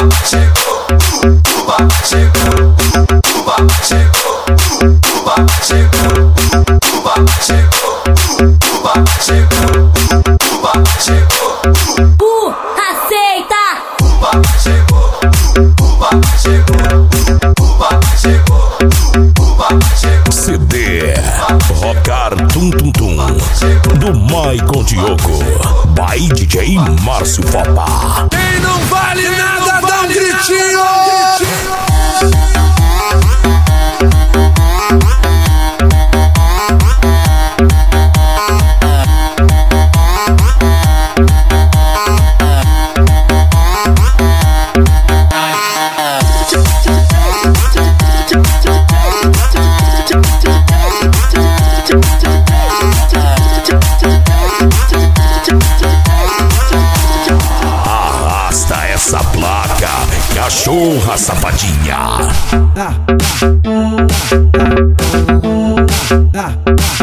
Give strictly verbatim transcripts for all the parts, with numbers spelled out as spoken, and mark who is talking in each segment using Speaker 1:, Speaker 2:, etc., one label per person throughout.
Speaker 1: C D Rocar Tum Tum Tum do Maicon Diogo by D J Márcio Fopa.
Speaker 2: Quem não vale Quem nada, não dá um gritinho!
Speaker 1: Essa placa, cachorra safadinha.
Speaker 3: Ah, ah, ah,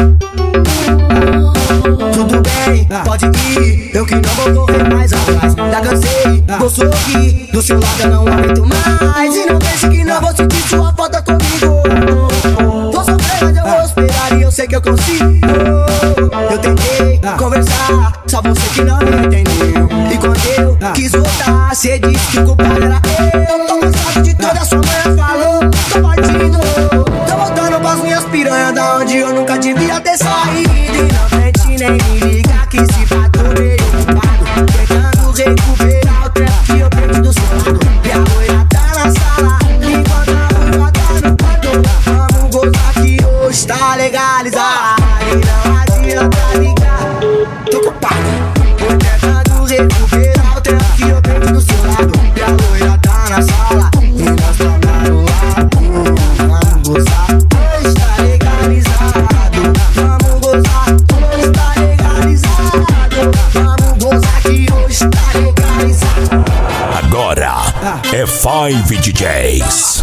Speaker 3: tudo bem, pode ir. Eu que não vou correr mais atrás. Já cansei, vou sorrir. Do seu lado eu não aguento mais. E não pense que não vou sentir sua falta comigo. Vou sofrer, mas eu vou esperar. E eu sei que eu consigo. Eu tentei conversar, só você que não me entendeu. E quando eu quis voltar, cê disse que o culpado era eu. Tô cansado de toda a sua mãe falou. Tô partindo, tô voltando pras minhas piranhas, da onde eu nunca devia ter saído. E não tente nem me ligar, que se bato meio ocupado, tentando recuperar o tempo que eu perdi do seu lado. E a loira tá na sala, enquanto a rua tá no quarto. Vamos gozar que hoje tá legalizado. E não adianta ligar, tô culpado, tô tentando recuperar o tempo que eu perdi do seu lado. E a loira tá na sala, e nós tamo no lado. Vamos gozar, hoje tá legalizado. Vamos gozar, hoje tá legalizado. Vamos gozar que hoje tá legalizado.
Speaker 1: Agora é Five D Js.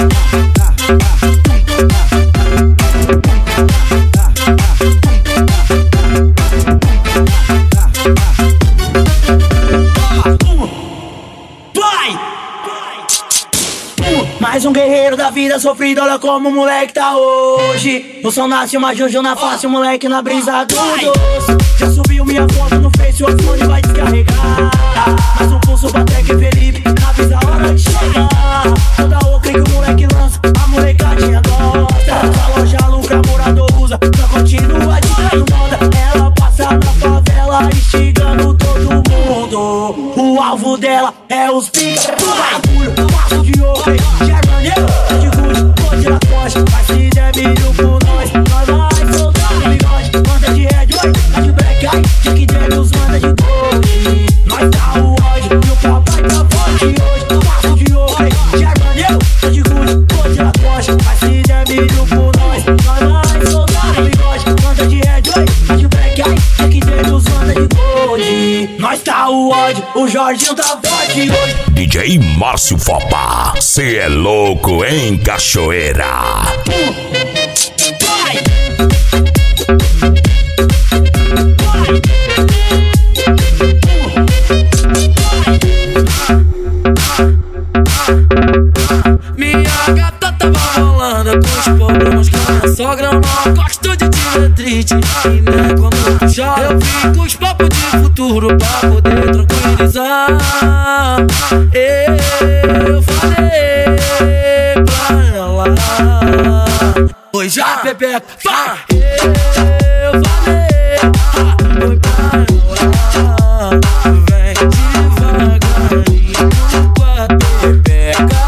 Speaker 3: Mais um guerreiro da vida sofrido, olha como o moleque tá hoje. No som nasce uma Jojo na face, o moleque na brisa do doce. Já subiu minha foto no Face, o iPhone vai descarregar. Mais um pulso pra Tec e Felipe, avisa a hora de chegar. Toda outra que o moleque lança, a molecadinha gosta. A loja lucra, morador usa, só continua de moda. Ela passa na favela, instigando todo mundo. O alvo dela é os pica do bagulho. Passo de ouro, Germania, de gude, vou tirar coxa. Mas se der milho por nós, nós vai soltar o bigode. Manda de red, oi, tá de black eye, Jack Daniels manda de gold. Nós tá o ódio e o papai tá forte hoje. Passo de ouro, Germania, de gude, vou tirar coxa. Mas se der milho por nós, nós vai soltar o bigode. Manda de red, oi, tá de black eye, Jack Daniels manda de gold. Nós tá o ódio, o Jorginho tá forte hoje.
Speaker 1: D J Márcio Fopa, cê é louco, hein, cachoeira?
Speaker 3: Vai!
Speaker 4: Minha gata tava rolando com os problemas que a minha sogra não gosta de diretrite. E né, quando tu chora, eu vim com os papos de futuro pra poder tranquilizar. Eu falei pra ela, oi já, Pepeca, vai! Eu falei, oi pra ela, vem devagarinho com a Pepeca.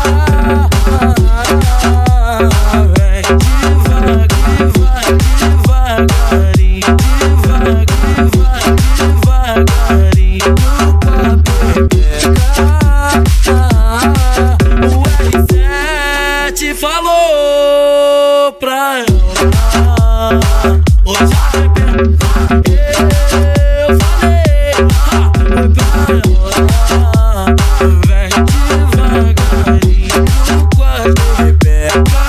Speaker 4: Vem devagar, devagarinho, devagar, devagarinho com a Pepeca. O L sete falou pra ela, oi já, Pepeca. Eu falei, oi pra ela, vem devagarinho com a Pepeca.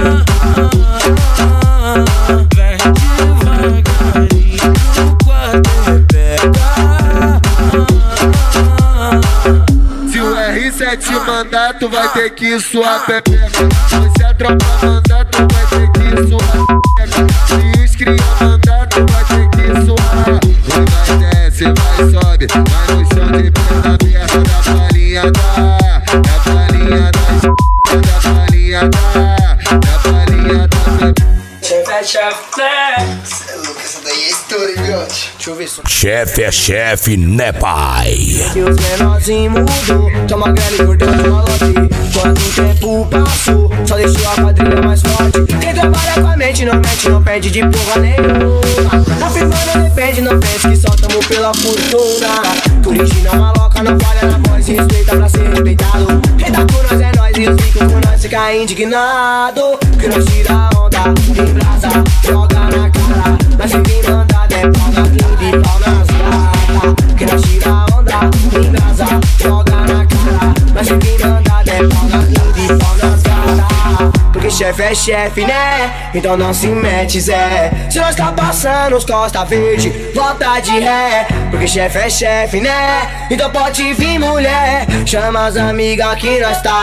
Speaker 4: Vem devagarinho com a Pepeca.
Speaker 2: Se o R sete te mandar, tu vai ter que suar pepeca. Se a tropa mandar, tu vai ter que suar pepeca. Se os cria mandar, tu vai ter que suar. Vai desce, vai sobe, vai no chão de perna aberta. Da palhinha da, da palhinha da, da palhinha da, da palhinha da.
Speaker 3: Chefe é chefe, né? Cê é louco, essa daí é história, hein, Biote? Deixa eu ver só.
Speaker 1: Chefe é chefe, né, pai?
Speaker 3: E os menorzinhos mudou, toma grana e gordão de malote. Quando o tempo passou, só deixou a quadrilha mais forte. Quem trabalha com a mente não mente, não perde de porra nenhuma. Na firma não depende, não pense que só tamo pela fortuna. Original maloca, não falha na voz, respeita pra ser respeitado. Quem tá com nós é nós e os ricos com nós fica indignado. Que nós tira a onda, embrasa, joga na cara. Mas se quem manda é pau na bunda e pau nas gatas. Que nós tira a onda, embrasa, joga na cara. Mas se quem manda é pau na bunda e pau nas gatas. Porque chefe é chefe, né? Então não se mete, Zé. Se nós tá passando os costa verde, volta de ré. Porque chefe é chefe, né? Então pode vir mulher. Chama as amigas que nós tá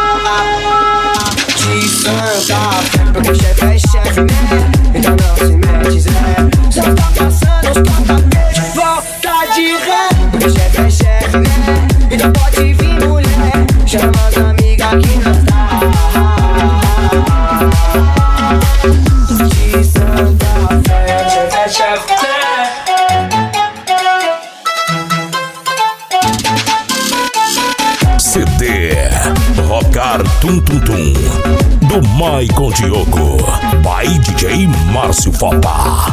Speaker 3: de Santa Fé. Porque chefe é chefe, né? Então não se mete, Zé. Se nós tá passando os costa verde, volta de ré. Porque chefe é chefe, né? Então pode vir mulher. Chama as amigas que nós tá de Santa Fé. Chefe é chefe, né?
Speaker 1: C D Rocar Tum Tum Tum do Maicon Diogo by D J Márcio Fapa.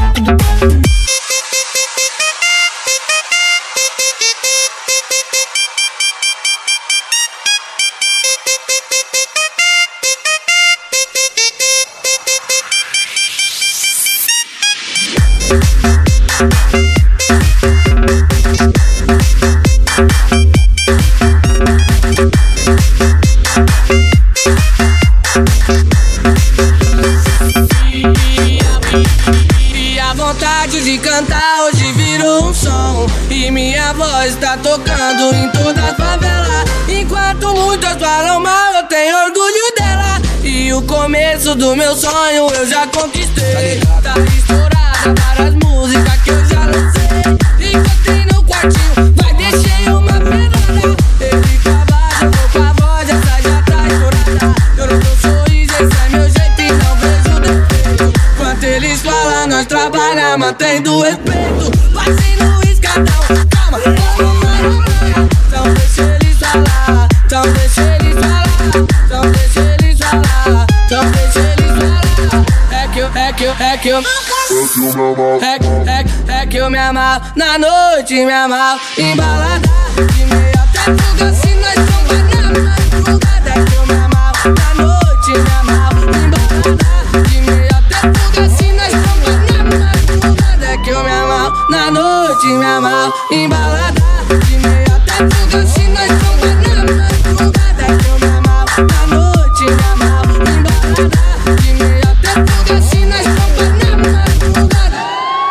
Speaker 4: De cantar hoje virou um som e minha voz tá tocando em toda a favela. Enquanto muitos falam mal, eu tenho orgulho dela. E o começo do meu sonho eu já conquistei. Tá estourada várias músicas que eu já lancei. Encontrei no quartinho, vai deixei uma pedrada. Ele cavado, vou com a voz, essa já tá estourada. Eu não tô sorriso, esse é meu jeito e não vejo defeito. Enquanto eles falam, nós trabalhamos mantendo respeito. Passei no escadão, calma, vamos lá. Então deixa eles falar, então deixa eles falar, então deixa eles falar, então deixa eles falar. É que eu, é que eu, é que eu É que, é que, é que eu me amarro na noite, me amarro em balada. De meia até fuga, se nós tomar na madrugada. É que eu me amarro na noite, me amarro em balada. De meia até fuga, se nós tomar na madrugada. É que eu me amarro na noite, me amarro em balada. De meia até fuga, se nós tomar na madrugada. É que eu me amarro na noite, me amarro em balada. De meia até fuga, se nós tomar na madrugada.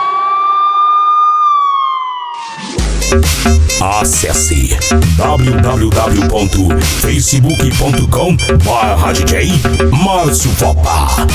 Speaker 1: Acesse w w w ponto facebook ponto com barra D J Márcio Fapa.